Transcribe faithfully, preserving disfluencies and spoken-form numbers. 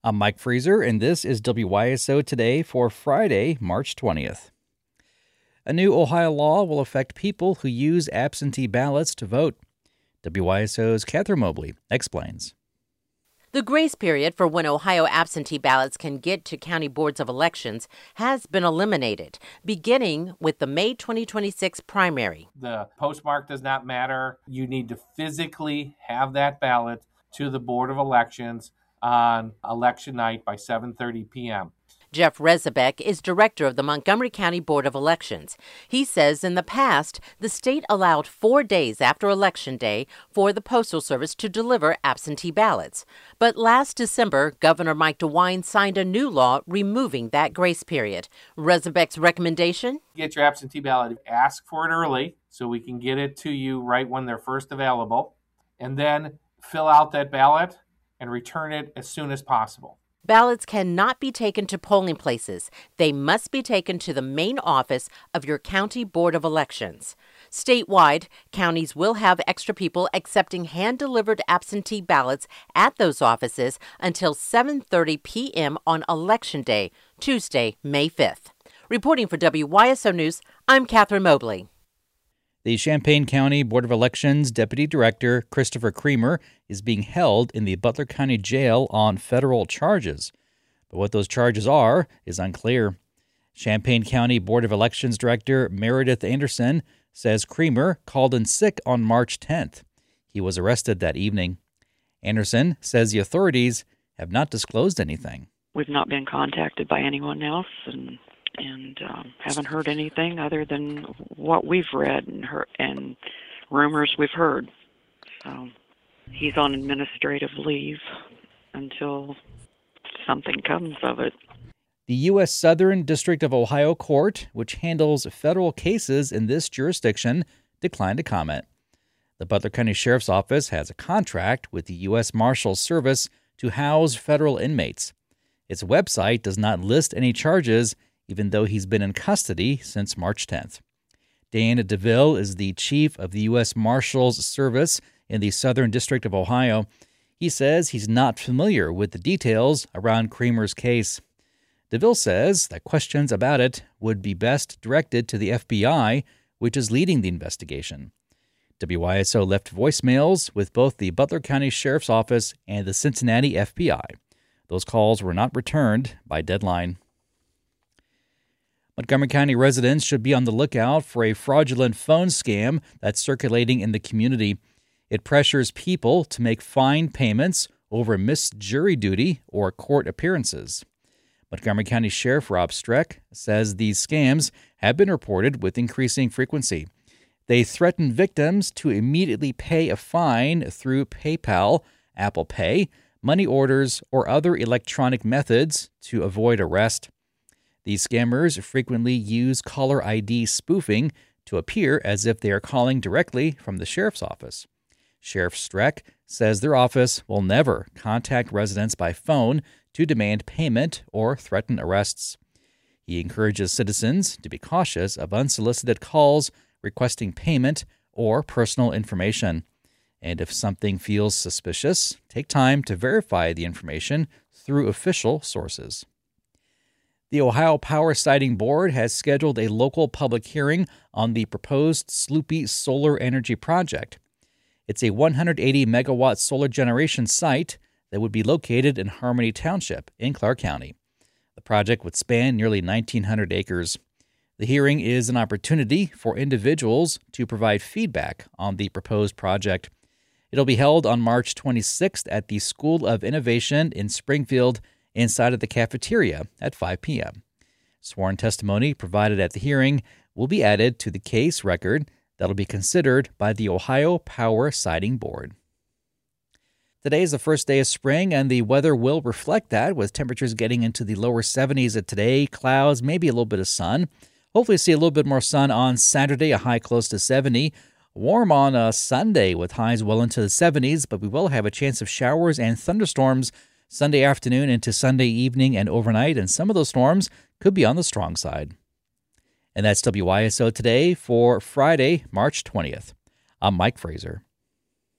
I'm Mike Fraser, and this is W Y S O Today for Friday, March twentieth. A new Ohio law will affect people who use absentee ballots to vote. W Y S O's Catherine Mobley explains. The grace period for when Ohio absentee ballots can get to county boards of elections has been eliminated, beginning with the May twenty twenty-six primary. The postmark does not matter. You need to physically have that ballot to the Board of Elections on election night by seven thirty p.m. Jeff Rezebek is director of the Montgomery County Board of Elections. He says in the past, the state allowed four days after Election Day for the Postal Service to deliver absentee ballots. But last December, Governor Mike DeWine signed a new law removing that grace period. Rezebek's recommendation? Get your absentee ballot, ask for it early so we can get it to you right when they're first available, and then fill out that ballot and return it as soon as possible. Ballots cannot be taken to polling places. They must be taken to the main office of your county board of elections. Statewide, counties will have extra people accepting hand-delivered absentee ballots at those offices until seven thirty p.m. on Election Day, Tuesday, May fifth. Reporting for W Y S O News, I'm Catherine Mobley. The Champaign County Board of Elections Deputy Director Christopher Creamer is being held in the Butler County Jail on federal charges. But what those charges are is unclear. Champaign County Board of Elections Director Meredith Anderson says Creamer called in sick on March tenth. He was arrested that evening. Anderson says the authorities have not disclosed anything. We've not been contacted by anyone else, and and um, haven't heard anything other than what we've read and heard and rumors we've heard. So he's on administrative leave until something comes of it. The U S Southern District of Ohio Court, which handles federal cases in this jurisdiction, declined to comment. The Butler County Sheriff's Office has a contract with the U S Marshals Service to house federal inmates. Its website does not list any charges, even though he's been in custody since March tenth. Dan DeVille is the chief of the U S Marshals Service in the Southern District of Ohio. He says he's not familiar with the details around Creamer's case. DeVille says that questions about it would be best directed to the F B I, which is leading the investigation. W Y S O left voicemails with both the Butler County Sheriff's Office and the Cincinnati F B I. Those calls were not returned by deadline. Montgomery County residents should be on the lookout for a fraudulent phone scam that's circulating in the community. It pressures people to make fine payments over missed jury duty or court appearances. Montgomery County Sheriff Rob Streck says these scams have been reported with increasing frequency. They threaten victims to immediately pay a fine through PayPal, Apple Pay, money orders, or other electronic methods to avoid arrest. These scammers frequently use caller I D spoofing to appear as if they are calling directly from the sheriff's office. Sheriff Streck says their office will never contact residents by phone to demand payment or threaten arrests. He encourages citizens to be cautious of unsolicited calls requesting payment or personal information. And if something feels suspicious, take time to verify the information through official sources. The Ohio Power Siting Board has scheduled a local public hearing on the proposed Sloopy Solar Energy Project. It's a one hundred eighty megawatt solar generation site that would be located in Harmony Township in Clark County. The project would span nearly nineteen hundred acres. The hearing is an opportunity for individuals to provide feedback on the proposed project. It'll be held on March twenty-sixth at the School of Innovation in Springfield inside of the cafeteria at five p.m. Sworn testimony provided at the hearing will be added to the case record that'll be considered by the Ohio Power Siting Board. Today is the first day of spring, and the weather will reflect that, with temperatures getting into the lower seventies at today, clouds, maybe a little bit of sun. Hopefully see a little bit more sun on Saturday, a high close to seventy. Warm on a Sunday with highs well into the seventies, but we will have a chance of showers and thunderstorms Sunday afternoon into Sunday evening and overnight, and some of those storms could be on the strong side. And that's W Y S O Today for Friday, March twentieth. I'm Mike Fraser.